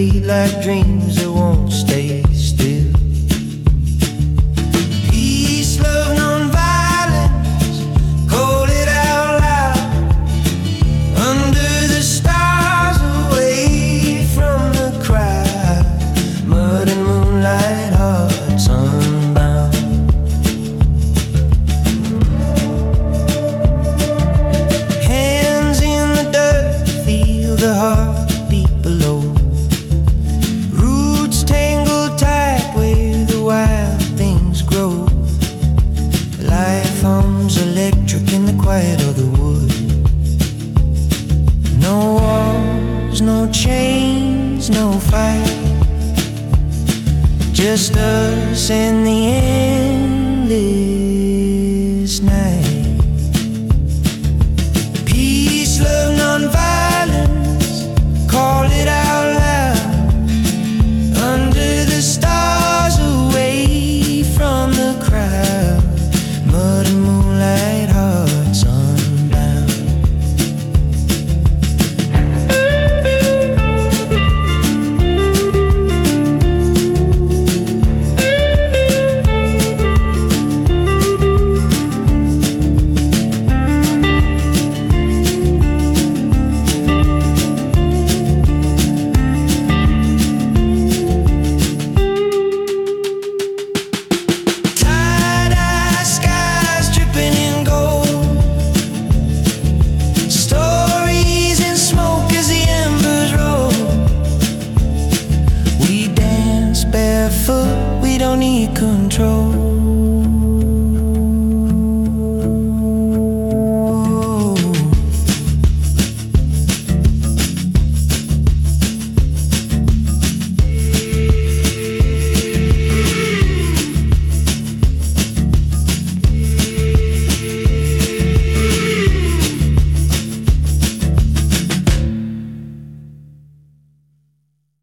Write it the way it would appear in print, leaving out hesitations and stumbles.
complete like dreams that won't stay still. Peace, love, non-violence, call it out loud. Under the stars, away from the crowd. Mud and moonlight, hearts unbound. Hands in the dirt, feel the heartbeat below. Roots tangled tight where the wild things grow. Life hums electric in the quiet of the wood. No walls, no chains, no fight. Just us and the endless night.